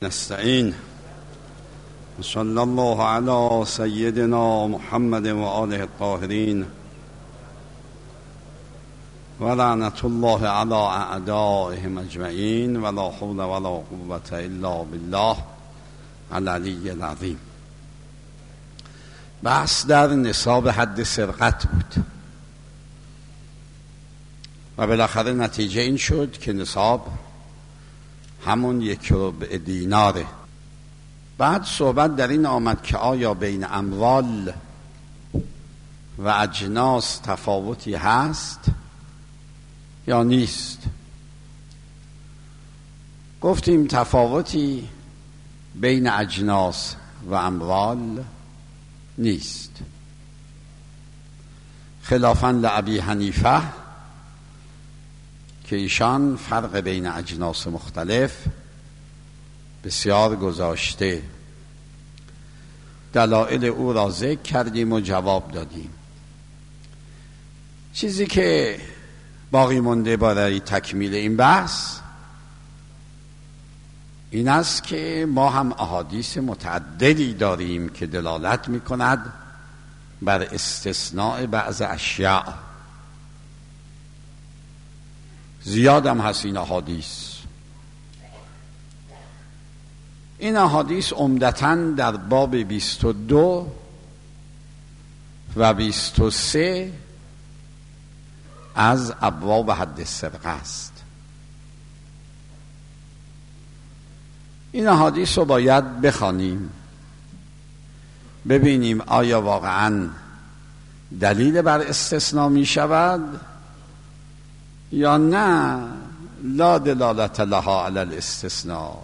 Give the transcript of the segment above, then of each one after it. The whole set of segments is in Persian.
نستعين صلى الله على سيدنا محمد وآله الطاهرين ولعنة الله على أعدائهم أجمعين ولا حول ولا قوة إلا بالله العلی العظیم. بحث در نصاب حد سرقت بود و بالاخره نتیجه این شد که نصاب همون 1 ربع دیناره. بعد صحبت در این آمد که آیا بین اموال و اجناس تفاوتی هست یا نیست. گفتیم تفاوتی بین اجناس و اموال نیست، خلافاً لأبی حنیفه که ایشان فرق بین اجناس مختلف بسیار گذاشته. دلایل او را ذکر کردیم و جواب دادیم. چیزی که باقی مونده برای تکمیل این بحث این است که ما هم احادیث متعددی داریم که دلالت می کند بر استثناء بعض اشیاء. زیاد هم هست این احادیث. این احادیث عمدتاً در باب 22 و 23 از ابواب حد سرقه است. این احادیث رو باید بخوانیم، ببینیم آیا واقعاً دلیل بر استثناء می شود یا نه لا دلالت لها علی الاستثناء،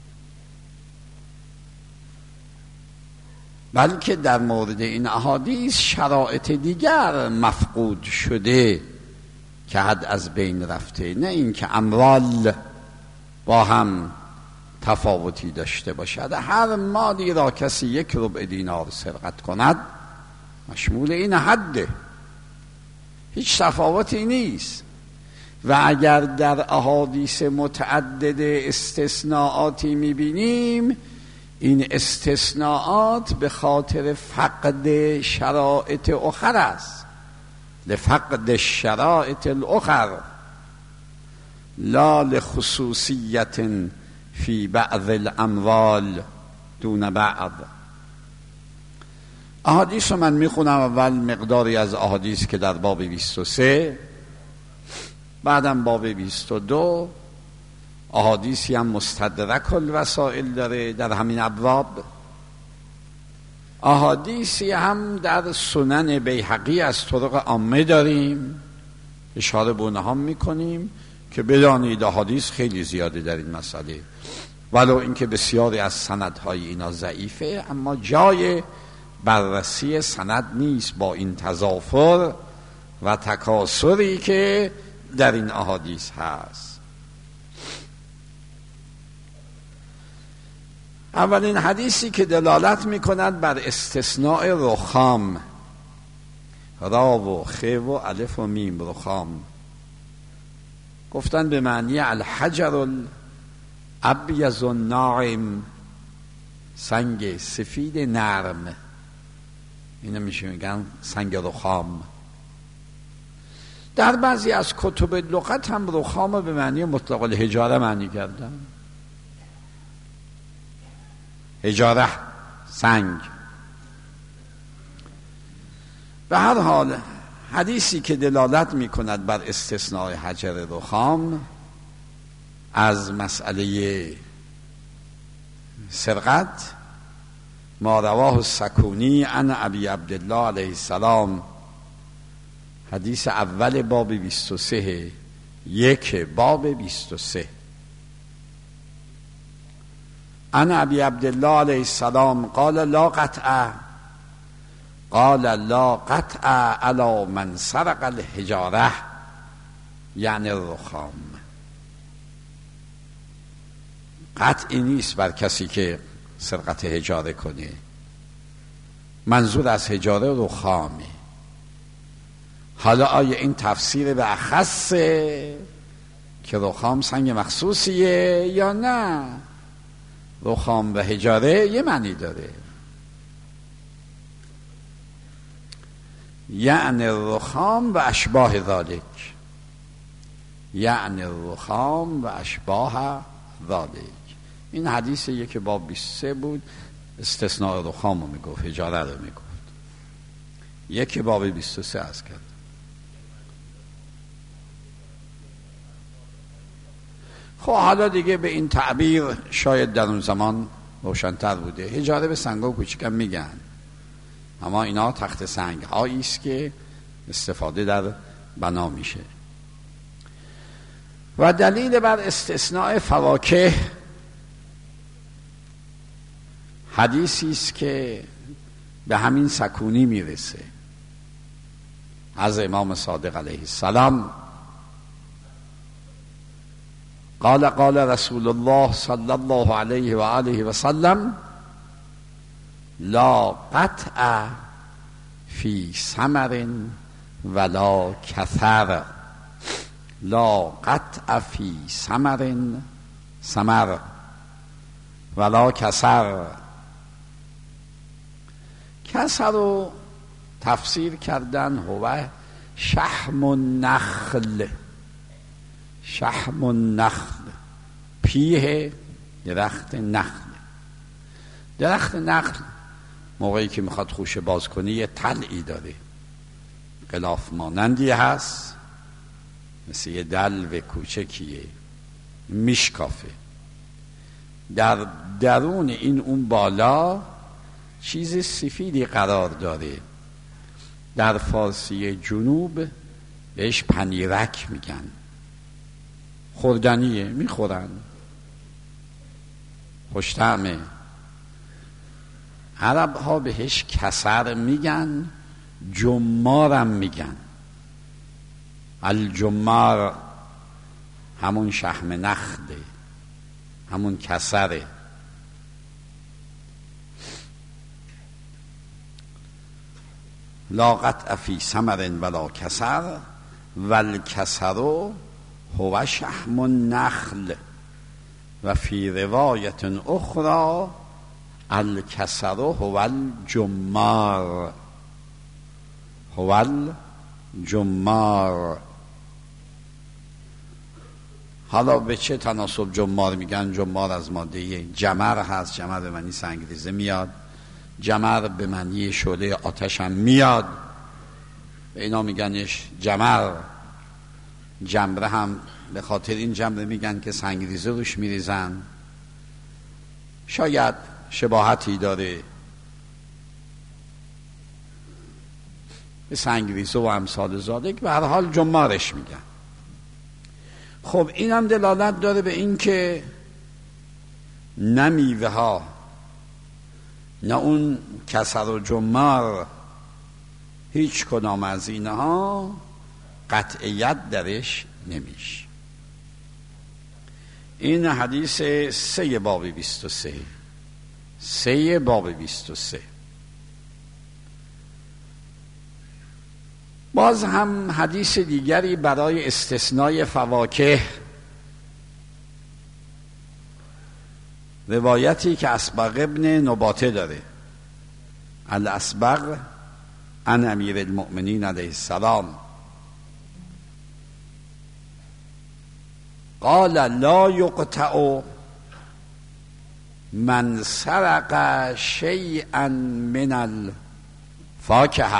بلکه در مورد این احادیث شرایط دیگر مفقود شده که حد از بین رفته، نه اینکه اموال با هم تفاوتی داشته باشد. هر مالی را کسی 1 ربع دینار سرقت کند مشمول این حده، هیچ تفاوتی نیست. و اگر در احادیث متعدد استثناءاتی میبینیم، این استثناءات به خاطر فقد شرائط اخر است، لفقد الشرائط الاخر لا لخصوصیت فی بعض الاموال دون بعض. احادیث رو من میخونم. اول مقداری از احادیث که در باب 23، بعدم باب 22 احادیثی هم مستدرک الوسائل داره در همین ابواب، احادیثی هم در سنن بیهقی از طرق عامه داریم، اشاره به اونها میکنیم که بدانید احادیث خیلی زیاده در این مسئله، ولو اینکه بسیاری از سندهای اینا ضعیفه، اما جای بررسی سند نیست با این تضافر و تکاثری که در این احادیث هست. اولین حدیثی که دلالت می‌کند بر استثناء رخام، را و خ و الف و میم، رخام گفتن به معنی الحجر الابیض الناعم، سنگ سفید نرم، اینو میشه میگن سنگ رخام. در بعضی از کتب لغت هم رخام به معنی مطلق الحجاره معنی کردن، حجاره سنگ. به هر حال حدیثی که دلالت می کند بر استثناء حجر رخام از مسئله سرقت، ما رواه السکونی عن ابی عبدالله علیه السلام، حدیث اول باب 23 باب 23. عن ابی عبدالله علیه السلام قال لا قطع، قال لا قطع علی من سرق الحجاره، یعنی الرخام. قطعی نیست بر کسی که سرقت حجاره کنه، منظور از حجاره رخامه. حالا آیا این تفسیر به اخصه که رخام سنگ مخصوصیه یا نه؟ رخام و حجاره یه معنی داره، یعنی رخام و اشباه ذالک، یعنی رخام و اشباه ذالک. این حدیث یک باب 23 بود، استثناء رخام رو میگفت، حجاره رو میگفت. یک باب 23 از کرد. خب حالا دیگه به این تعبیر شاید در اون زمان روشن‌تر بوده. حجاره به سنگ‌ها کوچیکم میگن، اما اینا تخت سنگ هایی است که استفاده در بنا میشه. و دلیل بر استثناء فواکه حدیثی است که به همین سکونی میرسه از امام صادق علیه السلام. قال رسول الله صلی الله علیه و آله و سلم لا قطع فی ثمر ولا کثر، لا قطع فی ثمر ولا کثر. کثر رو تفسیر کردن هو شحم النخل، شحم النخل، پیه درخت نخل. درخت نخل موقعی که میخواد خوشه باز کنی یه طلعی داره، غلاف مانندی هست، مثل یه دلو کوچکیه، میشکافه. در درون این اون بالا چیز سفیدی قرار داره، در فارسی جنوب بهش پنیرک میگن، خوردنیه، میخورن، خوشطعمه. عرب ها بهش کسر میگن، جمارم میگن. الجمار همون شحم نخله، همون کسره. لا قطع فی ثمر ولا کسر والکسر هو شحم النخل و فی روایت اخرى الکسر هو الجمار، هو الجمار. حالا به چه تناسب جمار میگن؟ جمار از ماده جمر هست، جمر به معنی سنگریزه میاد، جمر به معنی شعله آتش هم میاد، به اینا میگنش جمر. جمره هم به خاطر این جمره میگن که سنگریزه روش میریزن، شاید شباهتی داره به سنگریزه و امثال ذالک، به هر حال جمارش میگن. خب این هم دلالت داره به این که نه میوه ها نه اون کسر و جمار، هیچ کدام از اینها قطعیت درش نمیشه. این حدیث 3 باب 23، 3 باب 23. باز هم حدیث دیگری برای استثنای فواکه، روایتی که اسبغ ابن نباته داره، الاسبغ عن امیر المؤمنین علیه السلام قال لا یقطع من سرق شیئا من الفاکهه،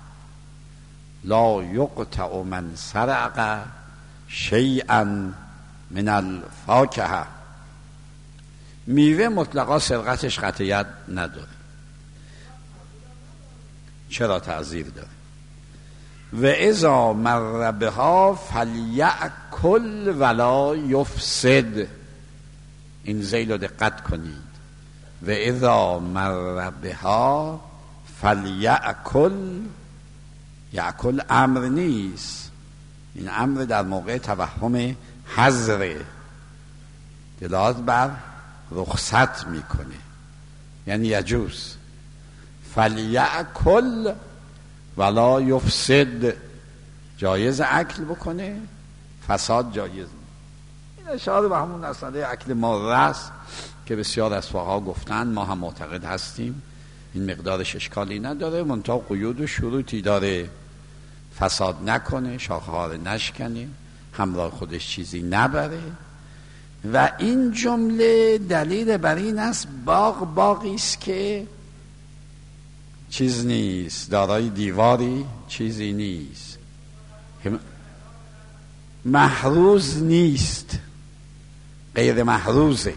لا یقطع من سرق شیئا من الفاکهه. میوه مطلقا سرقتش قطعیت نداره، چرا تعذیر داره. و اذا مر بها فلیأکل ولا یفسد، این ذیل رو دقت کنید. و اذا مر بها فلیأکل، یأکل امر نیست، این امر در موقع توهم حظره، دلالت بر رخصت میکنه، یعنی یجوز. فلیأکل ولا یفسد، جایز اکل بکنه، فساد جایز. این اشاره به همون مسئله اکل ماره است که بسیار از فقها گفتن، ما هم معتقد هستیم این مقدارش اشکالی نداره، منتها قیود و شروطی داره، فساد نکنه، شاخه ها رو نشکنه، همراه خودش چیزی نبره. و این جمله دلیل بر این است باغی است که چیز نیست، دارای دیواری چیزی نیست، محروز نیست، غیر محروزه.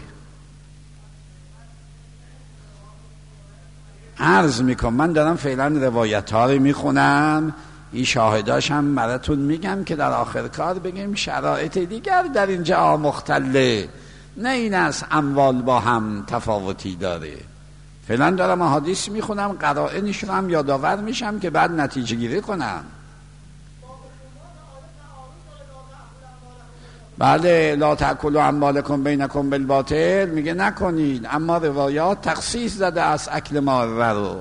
عرض میکنم من دارم فعلا روایت ها رو میخونم، این شاهداش هم براتون میگم که در آخر کار بگیم شرایط دیگر در اینجا مختلفه، نه این است اموال با هم تفاوتی داره. فعلا دارم احادیث میخونم، قرائنش رو هم یادآور میشم که بعد نتیجه گیری کنم. بله، لا تأکلوا اموالکم بینکم بالباطل میگه نکنید، اما روایات تخصیص زده از اکل مال رو،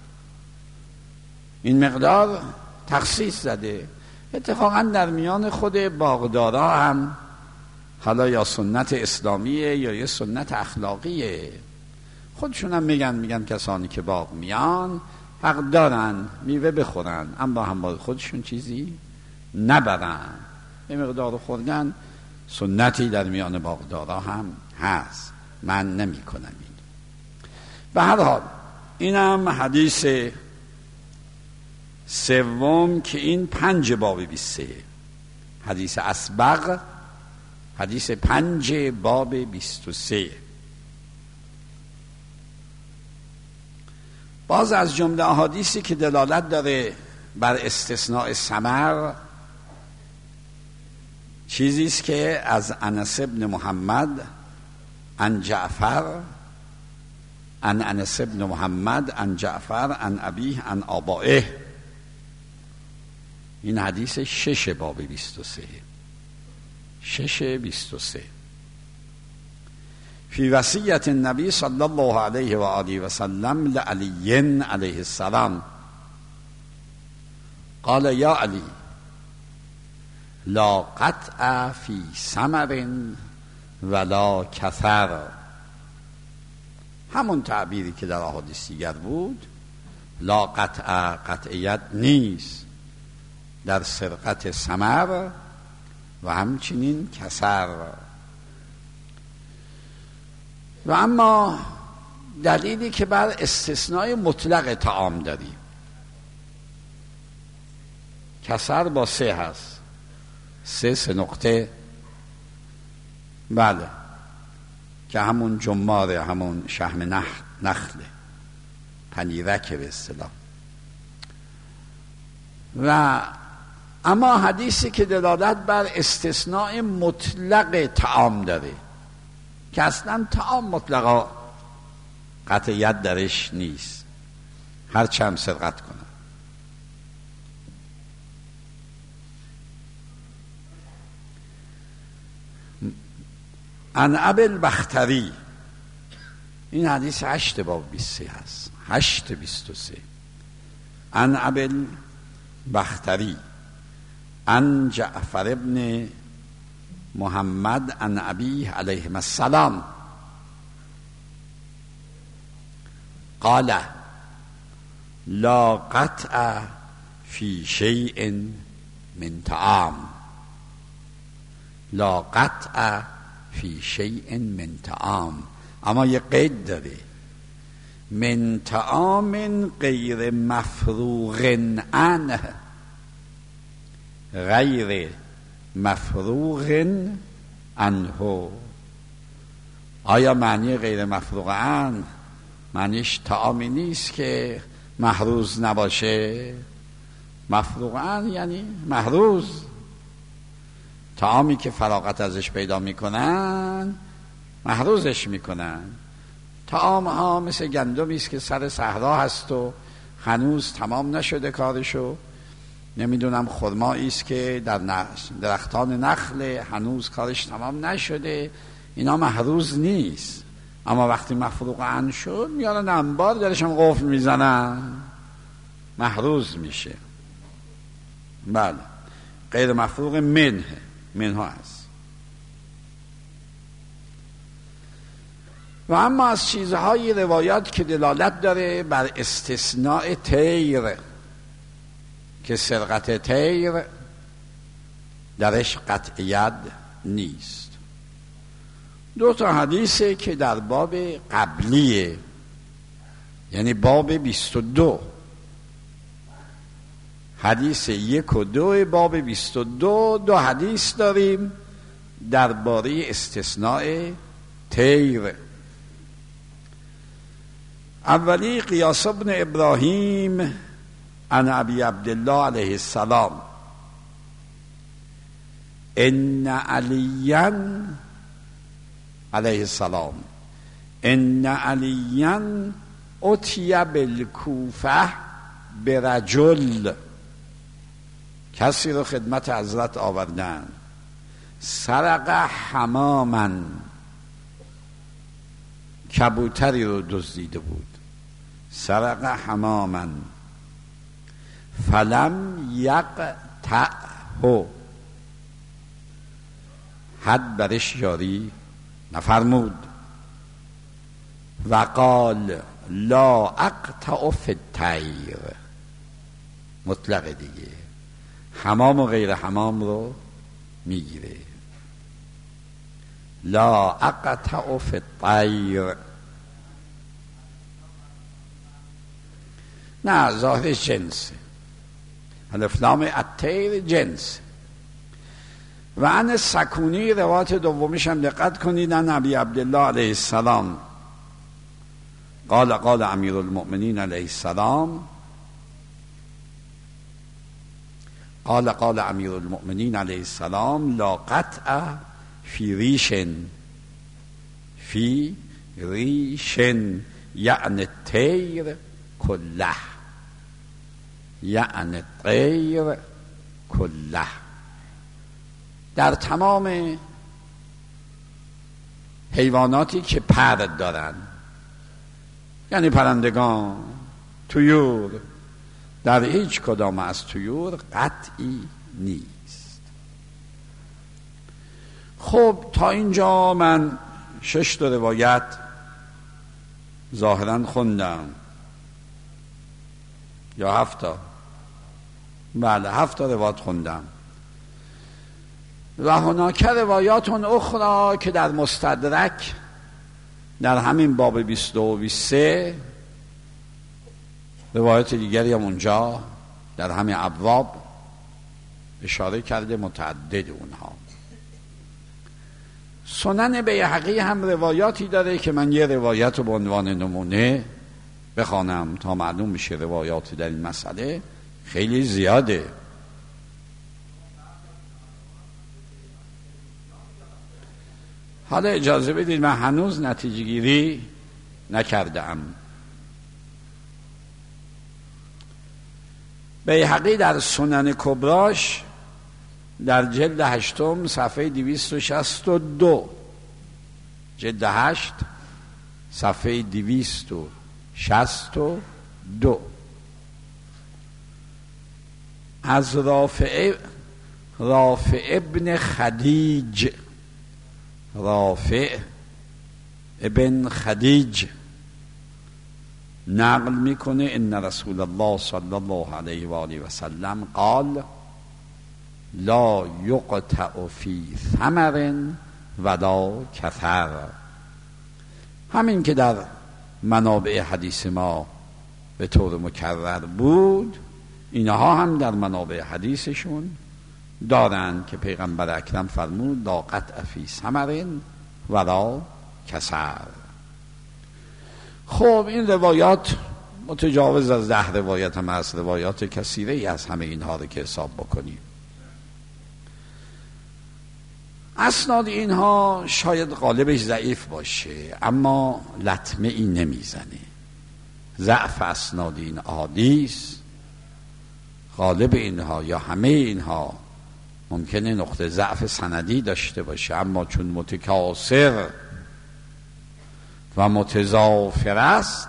این مقدار تخصیص زده. اتفاقا در میان خود باغدارا هم حالا یا سنت اسلامیه یا یه سنت اخلاقیه، خودشون هم میگن کسانی که باغ میان حق دارن میوه بخورن، اما همراه خودشون چیزی نبرن. یه مقدار خوردن سنتی در میان باغدارا هم هست، من نمی کنم این. به هر حال اینم حدیث سوم که این 5 باب 23، حدیث اسبق، حدیث 5 باب 23. باز از جمله احادیثی که دلالت داره بر استثناء ثمر چیزی است که از انس بن محمد عن جعفر، عن انس بن محمد عن جعفر عن ابیه عن آبائه، این حدیث 6 باب 23، 6:23. فی وصیت النبی صلی الله علیه و آله و سلم لعلی علیه السلام قال یا علی لا قطع فی ثمر ولا کثر، همون تعبیری که در احادیث دیگر بود، لا قطع، قطعیت نیست در سرقت ثمر و همچنین کسر. و اما دلیلی که بر استثناء مطلق طعام داریم، کسر با 3 هست، 3 نقطه، بله، که همون جماره، همون شحم نخله، پنیرک به اصطلاح. و اما حدیثی که دلالت بر استثناء مطلق طعام داره که اصلا طعام مطلقا قطعیت درش نیست، هر چند سرقت کنه. عن ابی البختری، این حدیث 8 باب 23 هست، 8:23. عن ابی البختری عن جعفر ابن محمد عن ابیه علیه السلام قال لا قطع فی شیء من طعام، لا قطع فی شیء من طعام، اما یه قید داره، من طعام غیر مفروغ عنه، غیر مفروغ عنه. آیا معنی غیر مفروغ عنه معنیش طعامی نیست که محروز نباشه؟ مفروغ عنه یعنی محروز، طعامی که فراغت ازش پیدا میکنن محروزش میکنن. طعام ها مثل گندمی است که سر صحرا هست و هنوز تمام نشده کارشو، نمیدونم خرمایی است که در درختان نخل هنوز کارش تمام نشده، اینا محروز نیست. اما وقتی مفروغ عنه شد میارن انبار، درشم قفل میزنن، محروز میشه. بله، غیر مفروغ منها هست. و اما از چیزهای روایات که دلالت داره بر استثناء طیر، که سرقت طیر درش قطعیت نیست. 2 حدیثه که در باب قبلیه، یعنی باب 22، حدیث 1 و 2 باب 22 2 حدیث داریم درباره استثناء طیر. اولی قیاس ابن ابراهیم عن ابی عبدالله علیه السلام ان علیاً علیه السلام ان علیاً اتی بالکوفه برجل، کسی رو خدمت حضرت آوردن سرق حماما، کبوتری رو دزدیده بود، سرق حماما فلم یقطعه، حد برش جاری نفرمود، و قال لا اقطع فی الطیر، مطلق دیگه، حمام و غیر حمام رو میگیره، لا اقطع فی الطیر. نه، ظاهرش جنسه، الف لام الطیر جنس. و عن سکونی روایت دومیش هم دقت کنید، عن ابی عبدالله علیه السلام قال امیر المؤمنین علیه السلام قال امیر المؤمنین علیه السلام لا قطع فی ریشن یعنی الطیر کله، یعنی الطیر کله، در تمام حیواناتی که پر دارن، یعنی پرندگان، طیور، در هیچ کدام از طیور قطعی نیست. خب تا اینجا من 6 روایت ظاهرا خوندم، یا 7 تا، بله 7 روایت خوندم. و هناک روایات اخرى که در مستدرک در همین باب 22 و 23 روایات دیگری هم اونجا در همین ابواب اشاره کرده، متعدد اونها. سنن بیهقی هم روایاتی داره که من یه روایت رو به عنوان نمونه بخوانم تا معلوم بشه روایات در این مسئله خیلی زیاده. حالا اجازه بدید من هنوز نتیجه گیری نکردم. بیهقی در سنن کبراش در جلد 8 صفحه 262، جلد 8 صفحه 262 از رافع ابن خدیج، رافع ابن خدیج نقل میکنه ان رسول الله صلی الله علیه و آله و سلم قال لا یقطع فی ثمر ولا کثر. همین که در منابع حدیث ما به طور مکرر بود، اینها هم در منابع حدیثشون دارند که پیغمبر اکرم فرمود لا قطع فی ثمر ولا کثر. خب این روایات متجاوز از 10 روایت هم از روایات کثیره ای از همه اینها رو که حساب بکنیم. اسناد اینها شاید غالبش ضعیف باشه، اما لطمه ای نمیزنه. ضعف اسناد این احادیث، غالب اینها یا همه اینها ممکنه نقطه ضعف سندی داشته باشه، اما چون متکاثر و متضافر است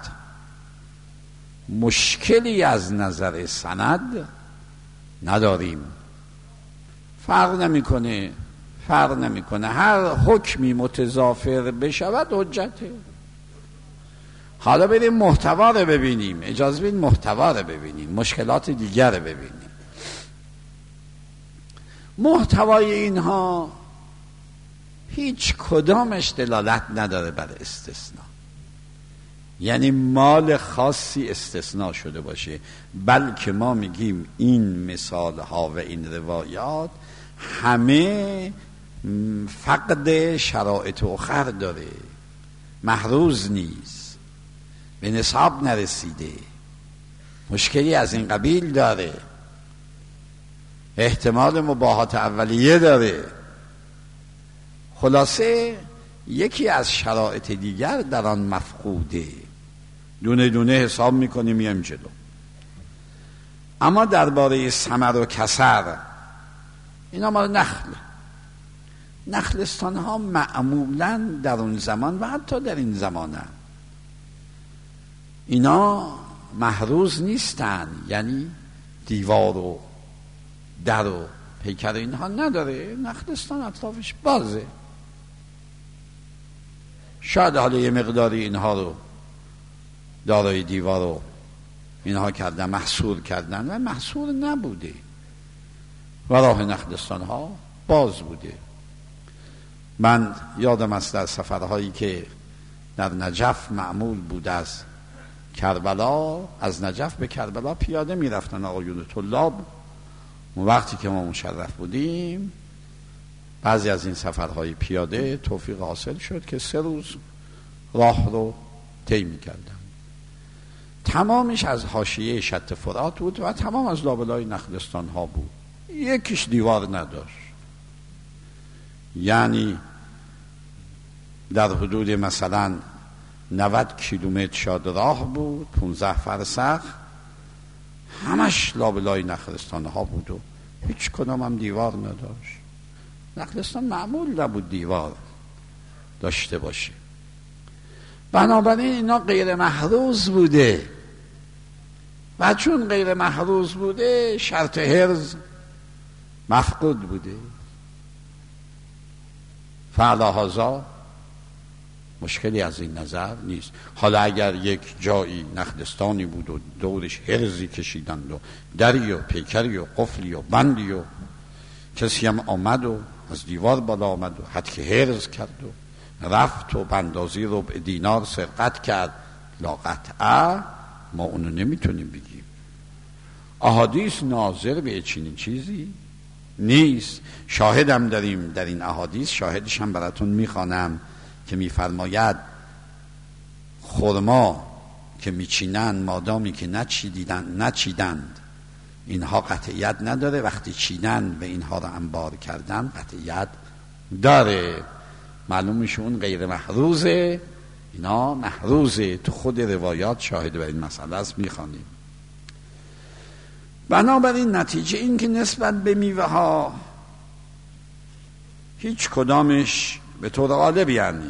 مشکلی از نظر سند نداریم. فرق نمیکنه هر حکمی متضافر بشود حجته، حالا بریم محتوا رو ببینیم. اجازه بدید محتوا رو ببینیم، مشکلات دیگر رو ببینیم. محتوای اینها هیچ کدامش دلالت نداره بر استثناء، یعنی مال خاصی استثناء شده باشه، بلکه ما میگیم این مثال ها و این روایات همه فقد شرایط اخر داره، محروز نیست، به نصاب نرسیده، مشکلی از این قبیل داره، احتمال مباحات اولیه داره. خلاصه یکی از شرایط دیگر در آن مفقوده، دونه دونه حساب میکنیم میایم جلو. اما درباره ثمر و کسر، اینا مال نخلستان ها معمولا در اون زمان و حتی در این زمانه اینا محروز نیستن، یعنی دیوار و در و پیکر اینها نداره، نخلستان اطرافش بازه. شاید حالا یه مقداری اینها رو دارای دیوار رو اینها کردن، محصور کردن و محصور نبوده و راه نخلستان ها باز بوده. من یادم است در سفرهایی که در نجف معمول بود، از کربلا، از نجف به کربلا پیاده می رفتن آقایون طلاب. وقتی که ما مشرف بودیم بعضی از این سفرهای پیاده توفیق حاصل شد که 3 روز راه رو طی می کردن. تمامش از حاشیه شط فرات بود و تمام از لابلای نخلستان ها بود، یکیش دیوار نداشت. یعنی در حدود مثلا 90 کیلومتر شاد راه بود، 15 فرسخ، همش لابلای نخلستان ها بود و هیچ کدام هم دیوار نداشت. نخلستان معمول نبود دیوار داشته باشه. بنابراین اینا غیر محروز بوده و چون غیر محروز بوده شرط حرز مفقود بوده. فعلا مشکلی از این نظر نیست. حالا اگر یک جایی نخلستانی بود و دورش حرزی کشیدند و دری و پیکری و قفلی و بندی و کسی هم آمد و از دیوار بالا آمد و حد که حرز کرد و رفت و بندازی ربع دینار سرقت کرد، لا قطعه ما اونو نمیتونیم بگیم. احادیث ناظر به چنین چیزی نیست. شاهدم داریم در این احادیث، شاهدش هم براتون میخوانم که میفرماید خرما که میچینند مادامی که نچیدند اینها قطعیت نداره، وقتی چینند و اینها رو انبار کردن قطعیت داره. معلوم میشه اون غیر محروزه، اینا محروزه. تو خود روایات شاهد بر این مسئله است، میخوانیم. بنابراین نتیجه این که نسبت به میوه ها هیچ کدامش به طور غالب، یعنی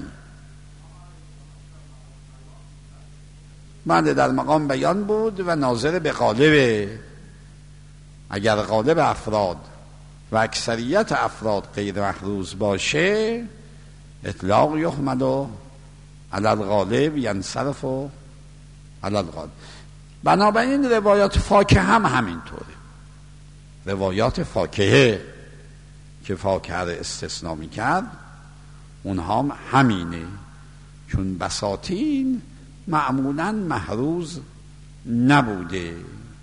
بنده در مقام بیان بود و ناظر به غالبه. اگر غالب افراد و اکثریت افراد غیر محروز باشه، اطلاق یحمل علی الغالب ینصرف علی الغالب. بنابراین روایات فاکهه هم همینطوره. روایات فاکهه که فاکهه رو استثناء میکرد اونها هم همینه، چون بساتین معمولا محروز نبوده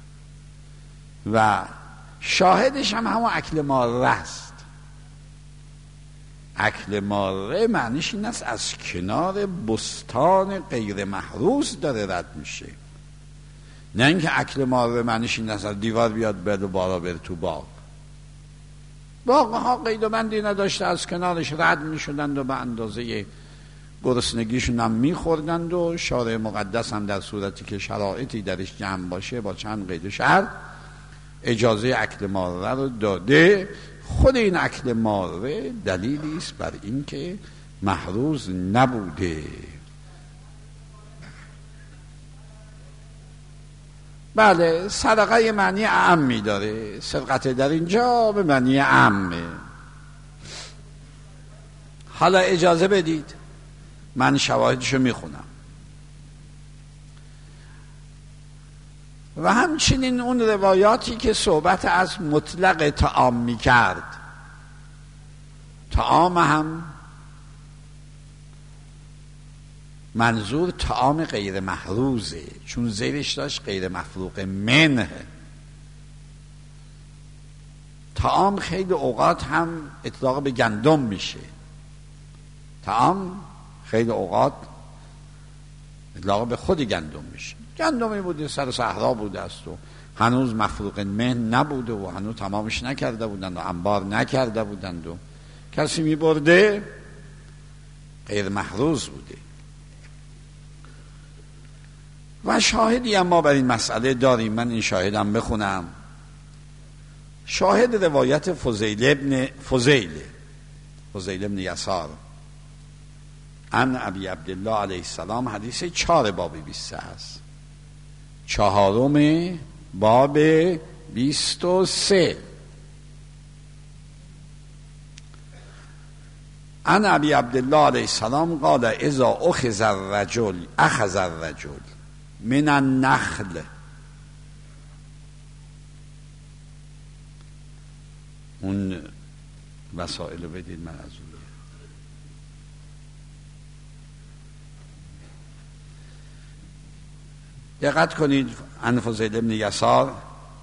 و شاهدش هم همون اکل ماره است. اکل ماره معنیش این است از کنار بستان غیر محروز داره رد میشه، نه اینکه اکل ماره معنیش این است از دیوار بیاد بد و بالا بره تو باغ. باغ ها قید و بندی نداشته، از کنارش رد میشدند و به اندازه گرسنگیشون هم میخوردند و شارع مقدس هم در صورتی که شرایطی درش جمع باشه با چند قید و شرط اجازه اکل ماره رو داده. خود این اکل ماره دلیلی است بر این که محروز نبوده. بله، صدقه معنی عامی داره، سرقت در اینجا به معنی عامه. حالا اجازه بدید من شواهدشو میخونم. و همچنین اون روایاتی که صحبت از مطلق طعام می کرد. طعام هم منظور طعام غیر محروزه، چون زیرش داشت غیر مفروق منه. طعام خیلی اوقات هم اطلاق به گندم میشه. طعام خیلی اوقات اطلاق به خود گندم میشه. گندمی بوده سر صحرا بوده است و هنوز مفروق من نبوده و هنوز تمامش نکرده بودند و انبار نکرده بودند و کسی میبرده، غیر محروز بوده. و شاهدی هم ما بر این مسئله داریم. من این شاهدم بخونم. شاهد روایت فضیل ابن یسار عن ابی عبدالله علیه السلام، حدیث 4 باب 23 است، 4 باب 23. عن ابی عبدالله علیه السلام قال اذا اخذ الرجل من النخل، اون وسائل رو بدید من از اون. دقت کنید. عن فضیل ابن یسار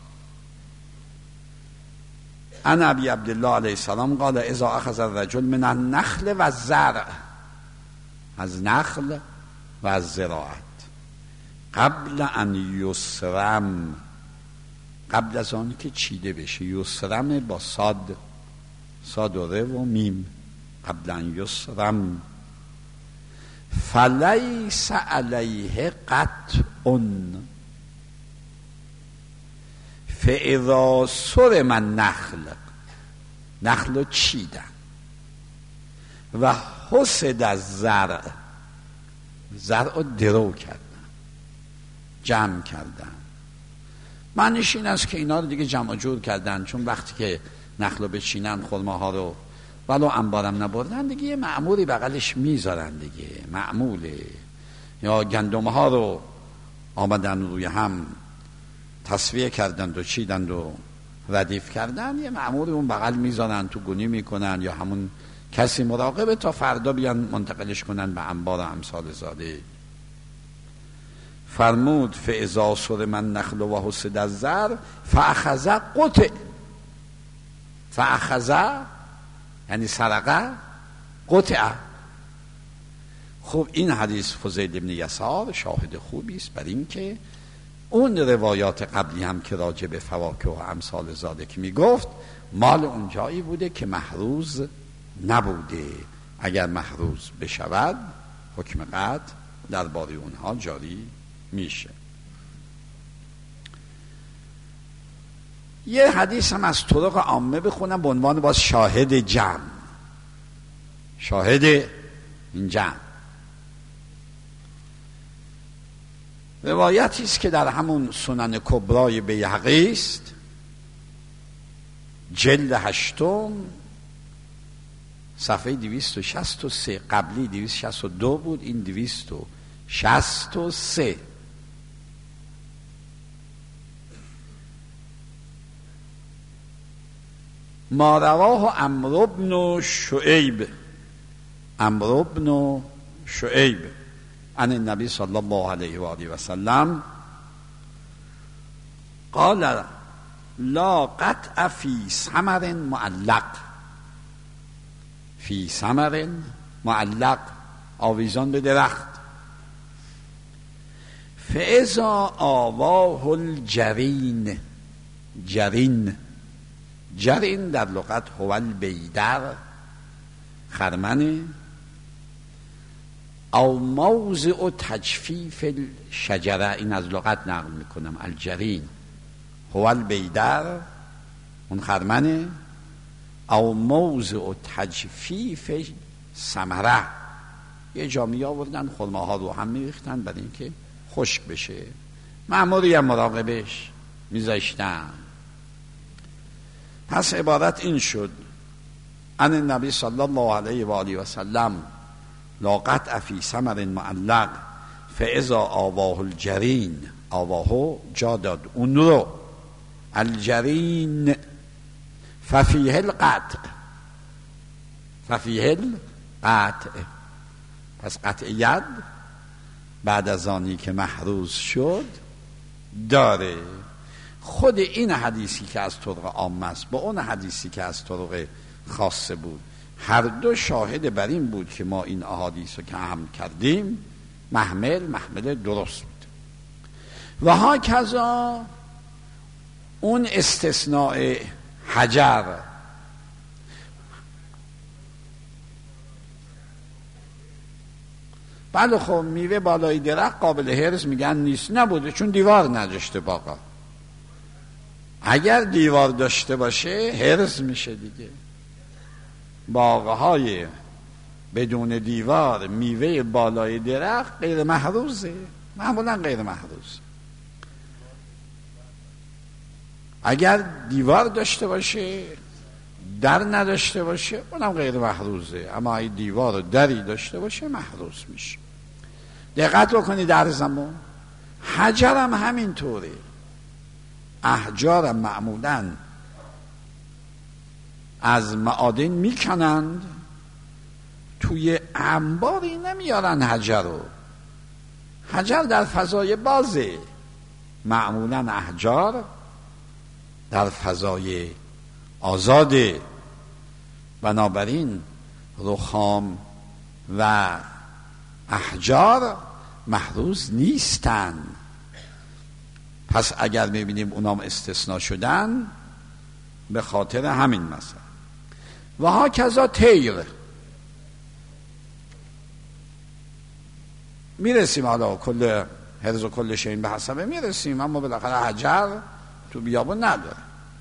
عن ابی عبدالله علیه السلام قال اذا اخذ الرجل من النخل و الزرع، از نخل و از زراعت، قبل ان یسرم، قبل از آن که چیده بشه. یسرم با صاد و ر و میم، قبل ان یسرم. فلیس علیه قطع فاذا سرم النخل، نخل رو چیدن و حسد از زرع رو درو کردن، جمع کردن. معنیش این است که اینا رو دیگه جمع جور کردن، چون وقتی که نخل رو بچینن، خرماها رو ولو انبارم نبردن، دیگه یه معمولی بغلش میذارن دیگه، معموله. یا گندم ها رو آمدن روی هم تصفیه کردند و چیدند و ردیف کردن، یه معمولی اون بغل میذارن، تو گونی میکنن، یا همون کسی مراقبه تا فردا بیان منتقلش کنن به انبار و امثال زاده. فرمود فاذا سرم النخل و حسد الزرع فاخذ قطع، فاخذ یعنی سرقه، قطع. خب این حدیث فضیل ابن یسار شاهد خوبی است بر این که اون روایات قبلی هم که راجع به فواکه و امثال زاده که میگفت، مال اون جایی بوده که محروز نبوده. اگر محروز بشود حکم قطع درباره اونها جاری میشه. یه حدیث هم از طرق عامه بخونم به عنوان باز شاهد جمع، شاهد این جمع. روایتی است که در همون سنن کبرای بیهقی است، جلد 8 صفحه 263. قبلی 262 بود، این 263. ما رواه عمرو بن شعیب عن النبی صلی الله علیه و آله و سلم قال لا قطع فی ثمر معلق، فی ثمر معلق، آویزان به درخت. فاذا آواه الجرین، جرین در لغت هو البیدر، خرمنه، او موضع تجفیف الشجره، این از لغت نقل میکنم، الجرین هو البیدر، اون خرمنه، او موضع تجفیف ثمره، یه جا می آوردن خرماها رو هم میریختن برای اینکه خشک بشه، مأموری هم مراقبش میذاشتن. پس عبارت این شد عن النبی صلی الله علیه و آله و سلم لا قطع فی ثمر معلق فاذا آواه الجرین آواهو جا داد اون رو. الجرین ففیه القطع، ففیه القطع. پس قطع ید بعد از آنی که محروز شد داره. خود این حدیثی که از طرق عام است با اون حدیثی که از طرق خاصه بود، هر دو شاهد بر این بود که ما این احادیث رو که هم کردیم محمل درست بود. و ها کذا اون استثناء حجر، بله خب میوه بالای درخت قابل حرص میگن نیست، نبوده چون دیوار نداشته باغا. اگر دیوار داشته باشه حرص میشه دیگه. باغهای بدون دیوار میوه بالای درخت غیر محروزه، معمولا غیر محروز. اگر دیوار داشته باشه در نداشته باشه اونم غیر محروزه، اما اگه دیوار و دری داشته باشه محروز میشه. دقت بکنید در زمان حجرم همینطوره. احجارم معمولا از معادن میکنند، توی انباری نمیارن حجر رو. حجر در فضای بازه، معمولا احجار در فضای آزاده. بنابراین رخام و احجار محروز نیستن. پس اگر میبینیم اونام استثناء شدن به خاطر همین مثلا. و ها کذا طیر. میرسیم حالا کل حرز و کل شین به حسبه میرسیم، اما بالاخره حجر تو بیابون نداره.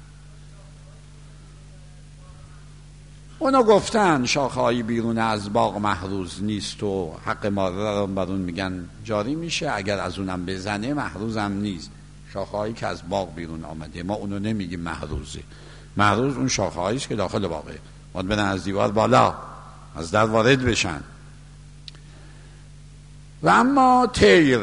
اونا گفتن شاخه‌های بیرون از باغ محروز نیست و حق مادر رو برون میگن جاری میشه، اگر از اونم بزنه محروز هم نیست. شاخه‌هایی که از باغ بیرون آمده ما اونو نمیگیم محروزه. محروز اون شاخه‌هایی است که داخل باغه، باید برن از دیوار بالا از در وارد بشن. و اما طیر،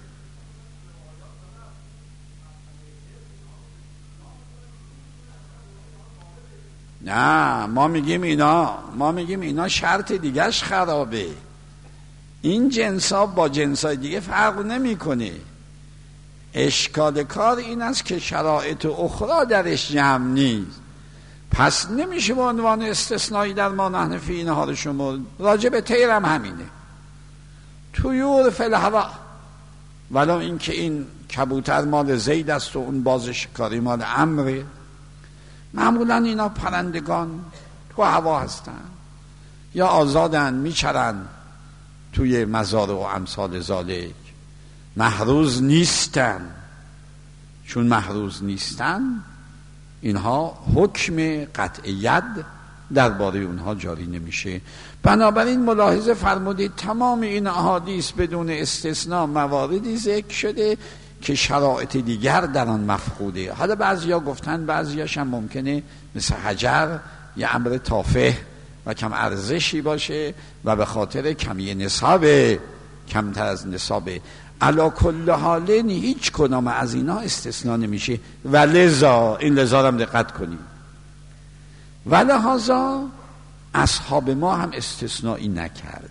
نه ما میگیم اینا شرط دیگهش خرابه. این جنسا با جنسای دیگه فرق نمیکنه. اشکال کار این است که شرایط اخرى درش جمع نیست، پس نمیشه به عنوان استثنایی در ما نحن فی اینها رو شما. راجع به طیر هم همینه. طیور فی الهوا، ولو این که این کبوتر مال زید است و اون باز شکاری مال عمره، معمولا اینا پرندگان تو هوا هستن یا آزادن میچرن توی مزارع و امثال ذالک، محروز نیستن. چون محروز نیستن اینها حکم قطع ید درباره اونها جاری نمیشه. بنابراین ملاحظه فرمودید تمام این احادیث بدون استثناء مواردی ذکر شده که شرایط دیگر در آن مفقوده. حالا بعضیا گفتن بعضیاش هم ممکنه مثل حجر یه امر تافه و کم ارزشی باشه و به خاطر کمی نصابه، کمتر از نصابه. علا کل حالین هیچ کدام از اینا استثناء نمیشه. و لذا این لذا هم دقت کنیم، و لحاظا اصحاب ما هم استثنایی نکردن،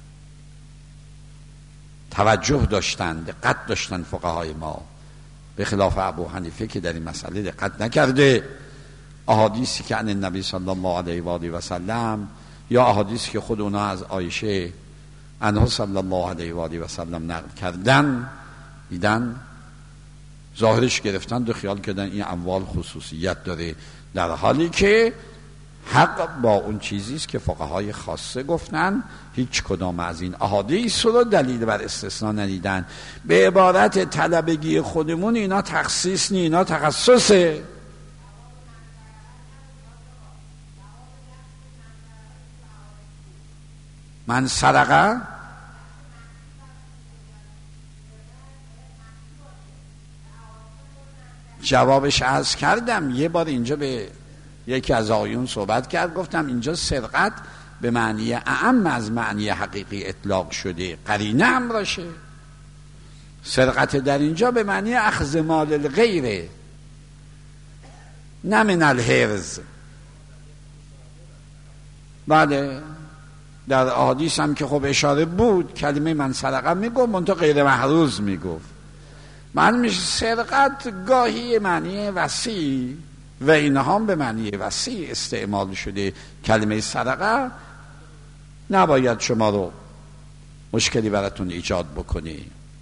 توجه داشتن، دقت داشتن فقهای ما، به خلاف ابو حنیفه که در این مسئله دقت نکرده. احادیثی که عن النبی صلی الله علیه و آله و سلم یا احادیثی که خود اونا از عایشه عنها صلی الله علیه و آله و سلم نقل کردن، دیدن ظاهرش گرفتن و خیال کردن این اموال خصوصیت داره، در حالی که حق با اون چیزی است که فقهای خاصه گفتن. هیچ کدام از این احادیث رو دلیل بر استثناء ندیدن. به عبارت طلبگی خودمون اینا تخصیص نی، اینا تخصصه. من سرقه جوابش عرض کردم. یه بار اینجا به یکی از آقایون صحبت کرد، گفتم اینجا سرقت به معنی اعم از معنی حقیقی اطلاق شده، قرینه هم باشه. سرقت در اینجا به معنی اخذ مال الغیره، نه من الحرز. بله، در احادیث هم که خب اشاره بود کلمه من سرقه میگفت، منتها غیر محروز میگفت. معنی میشه سرقت گاهی معنی وسیع و اینها هم به معنی وسیع استعمال شده. کلمه سرقه نباید شما رو مشکلی براتون ایجاد بکنه.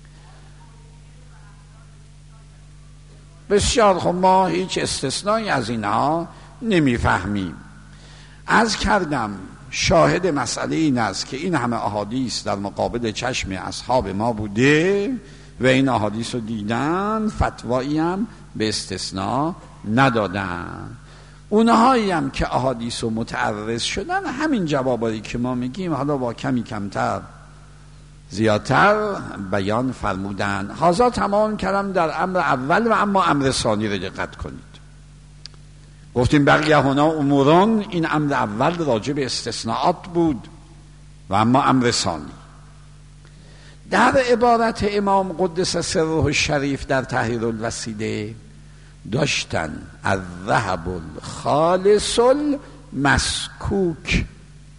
بسیار خب، ما هیچ استثنایی از اینها نمیفهمیم. عرض کردم شاهد مسئله این است که این همه احادیث در مقابل چشم اصحاب ما بوده و این احادیث رو دیدن، فتوایی هم به استثناء ندادن. اونهایی هم که احادیث رو متعرض شدن همین جوابایی که ما میگیم حالا با کمی کمتر زیادتر بیان فرمودن. هذا تمام کردم در امر اول و اما امر ثانی رو دقت کنید. گفتیم بقیه هنا اموران، این امر اول راجع به استثناءات بود و اما امر ثانی در عبارت امام قدس سره الشریف در تحریر الوسیله داشتن الذهب الخالص المسکوک.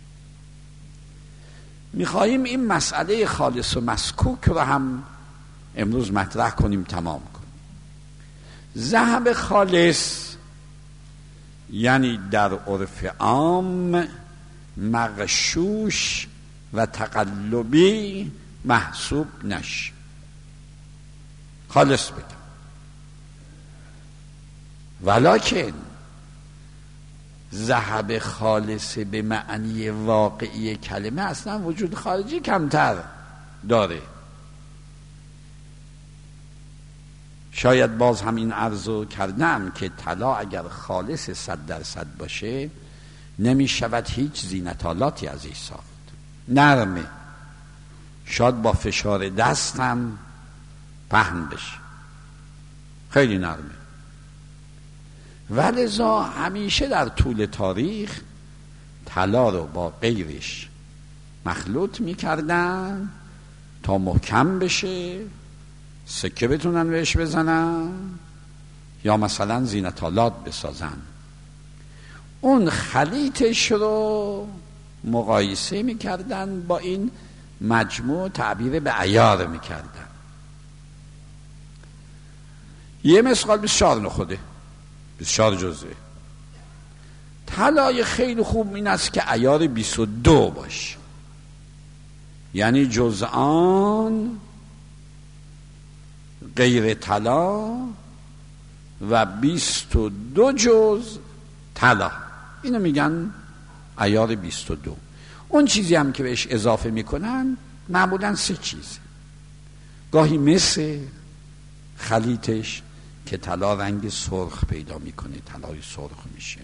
میخواییم این مسئله خالص و مسکوک رو هم امروز مطرح کنیم، تمام کنیم. ذهب خالص یعنی در عرف عام مغشوش و تقلبی محسوب نشه، خالص بگم. ولکن ذهب خالص به معنی واقعی کلمه اصلا وجود خارجی کمتر داره. شاید باز هم این عرضو کردم که طلا اگر خالص 100% باشه نمی شود هیچ زینتالاتی ازش ساخت. نرمه، شاید با فشار دست هم پهن بشه، خیلی نرمه. ولذا همیشه در طول تاریخ طلا رو با غیرش مخلوط میکردن تا محکم بشه، سکه بتونن بهش بزنن یا مثلا زینتالات بسازن. اون خلیطش رو مقایسه میکردن با این مجموع، تعبیر به عیار میکردن. یه مثقال 24 نخوده، 24 جزء. طلای خیلی خوب این است که عیار 22 باشه، یعنی جزءان غیر طلا و 22 جزء طلا، اینو میگن عیار 22. اون چیزی هم که بهش اضافه میکنن معمولا 3 چیز. گاهی مثل خلیطش که طلا رنگ سرخ پیدا میکنه، طلای سرخ میشه.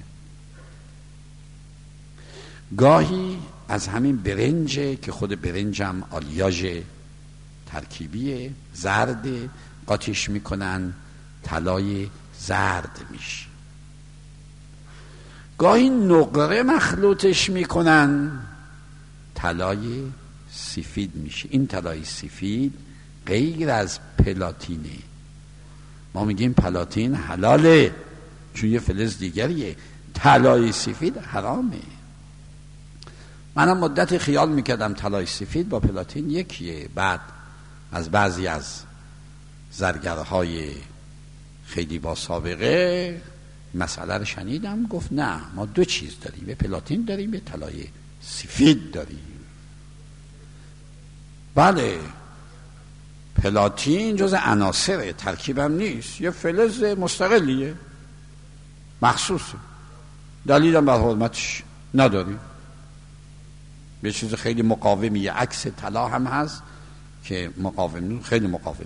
گاهی از همین برنجه که خود برنج هم آلیاژ ترکیبیه، زرد، قاطیش میکنن طلای زرد میشه. گاهی نقره مخلوطش میکنن طلای سفید میشه. این طلای سفید غیر از پلاتینه. ما میگیم پلاتین حلاله چون یه فلز دیگریه، طلای سفید حرامه. منم مدت خیال میکردم طلای سفید با پلاتین یکیه. بعد از بعضی از زرگرهای خیلی با سابقه مسئله رو شنیدم، گفت نه، ما 2 چیز داریم، یه پلاتین داریم، یه طلای سفید داریم. بله، پلاتین جز عناصر ترکیبم نیست، یه فلز مستقلیه، مخصوصه، دلیلم بر حرمتش نداریم. یه چیز خیلی مقاومی، یه عکس طلا هم هست که مقاوم، خیلی مقاومه.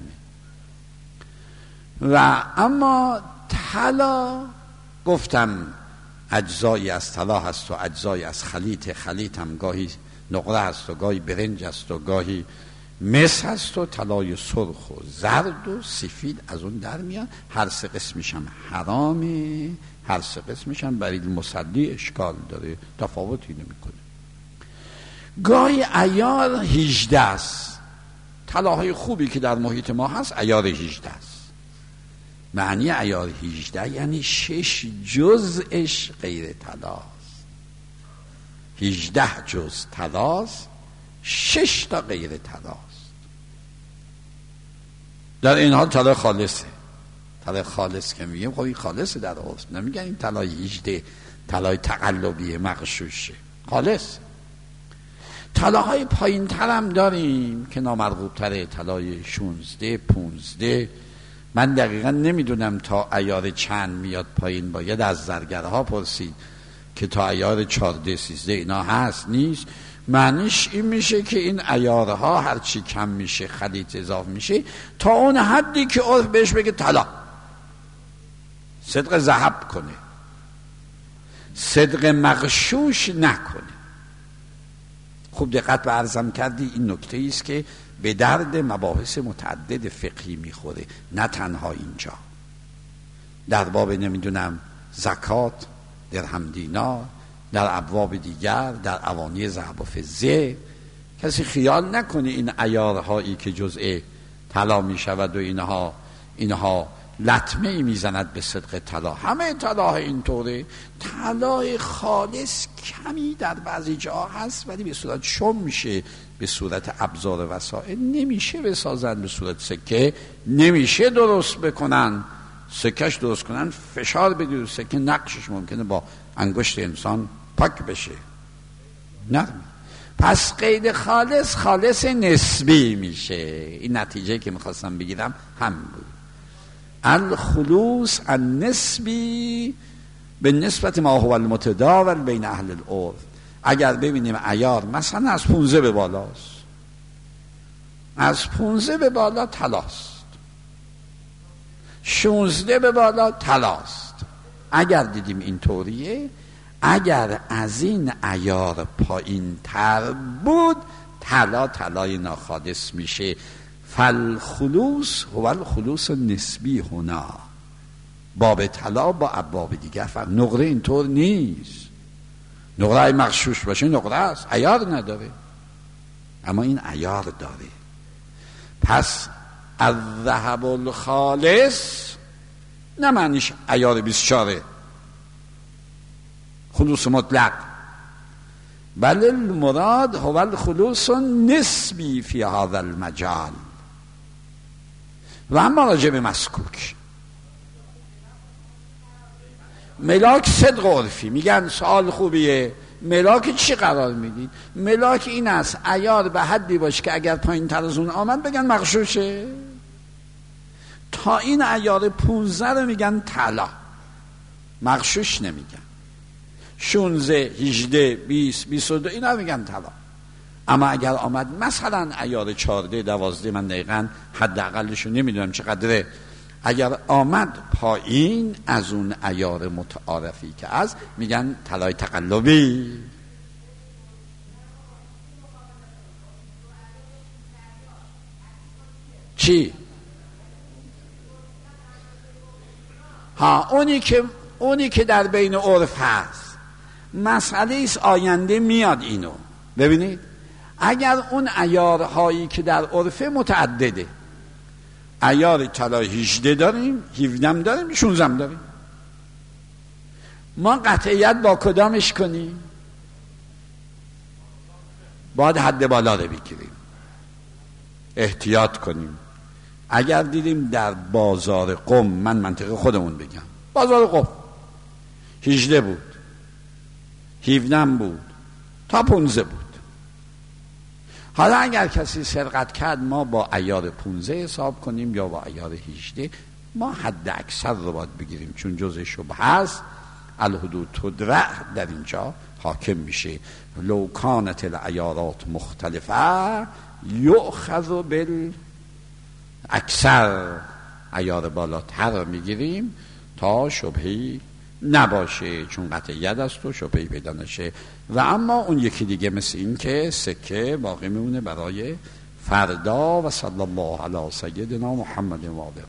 و اما طلا گفتم اجزایی از طلا هست و اجزایی از خلیط هم گاهی نقره هست و گاهی برنج هست و گاهی مس هست و طلای سرخ و زرد و سفید از اون در میاد. هر 3 قسمش هم حرامه، هر 3 قسمش هم برای المصلی اشکال داره، تفاوتی نمیکنه. گاهی عیار 18 است، طلاهای خوبی که در محیط ما هست عیار 18 است. معنی عیار 18 یعنی 6 جزءش غیر طلاست. 18 جزء طلاست، 6 تا غیر طلاست. در این حال طلا خالصه. طلا خالص که میگیم خب این خالصه در عرف، نمیگن این طلای 18 طلای تقلبی مغشوشه، خالص. طلاهای پایین تر هم داریم که نامرغوب تره، طلای 16 15. من دقیقا نمیدونم تا عیار چند میاد پایین، باید از زرگرها پرسید که تا عیار 14 13 اینا هست نیست. معنیش این میشه که این عیارها هرچی کم میشه خلیط اضافه میشه تا اون حدی که عرف بهش بگه طلا، صدق ذهب کنه، صدق مغشوش نکنه. خوب دقت به عرضم کردی، این نکته ایست که به درد مباحث متعدد فقهی میخوره، نه تنها اینجا، در باب نمیدونم زکات، درهم دینار، در ابواب دیگر، در اوانی ذهب و فضه. کسی خیال نکنه این عیارهایی که جزء طلا میشود و اینها لطمه ای میزند به صدق طلا. همه طلاها اینطوره. طلای خالص کمی در بعضی جا هست ولی به صورت شم میشه، به صورت ابزار و وسایل نمیشه بسازن، به صورت سکه نمیشه درست بکنن. سکش درست کنن فشار بدید سکه نقشش ممکنه با انگشت انسان پاک بشه، نرم. پس غیر خالص خالص نسبی میشه. این نتیجه که میخواستم بگیرم هم بود. الخلوص النسبی به نسبت ما هو المتداول بین اهل العرف. اگر ببینیم عیار مثلا از 15 به بالاست، از 15 به بالا طلاست، 16 به بالا طلاست، اگر دیدیم اینطوریه، اگر از این عیار پایین تر بود طلا طلای ناخالص میشه. فالخلوص هو الخلوص نسبی. هنا باب طلا با ابواب دیگر فرق. نقره اینطور نیست. نقره مغشوش باشه نقره است، عیار نداره، اما این عیار داره. پس الذهب الخالص نه معنیش عیار 24، خلوص مطلق، بل المراد هو الخلوص نسبی فی هذا المجال. و اما راجع به مسکوک، ملاک صدق عرفی میگن سوال خوبیه، ملاک چی قرار میدید؟ ملاک این است عیار به حدی باشه که اگر پایین تر از اون آمد بگن مغشوشه. تا این عیار 15 رو میگن طلا، مغشوش نمیگن. 16 18 20 22 اینا میگن طلا. اما اگر آمد مثلا عیار 14 12، من دقیقاً حداقلش رو نمیدونم چقدره، اگر آمد پایین از اون عیار متعارفی که از میگن طلای تقلبی. چی؟ ها اونی که در بین عرف هست، مسئله ایست آینده میاد اینو ببینید. اگر اون عیارهایی که در عرفه متعدده، عیار طلای 18 داریم، 17 داریم، 16 داریم، ما قطعیت با کدامش کنیم؟ باید حد بالا رو بگیریم، احتیاط کنیم. اگر دیدیم در بازار قم، من منطقه خودمون بگم، بازار قم 18 بود، 17 بود، تا 15 بود. حالا اگر کسی سرقت کرد ما با عیار 15 حساب کنیم یا با عیار 18، ما حد اکثر رو باید بگیریم، چون جزء شبه هست. الحدود تدرع در اینجا حاکم میشه. لو کانت العیارات مختلفه یؤخذ بالاکثر، عیار بالاتر میگیریم تا شبهی نباشه، چون قطعیت است و شبهی پیدا نشه. و اما اون یکی دیگه مثل این که سکه باقی میمونه برای فردا. و صلی الله علی سیدنا محمد و آله.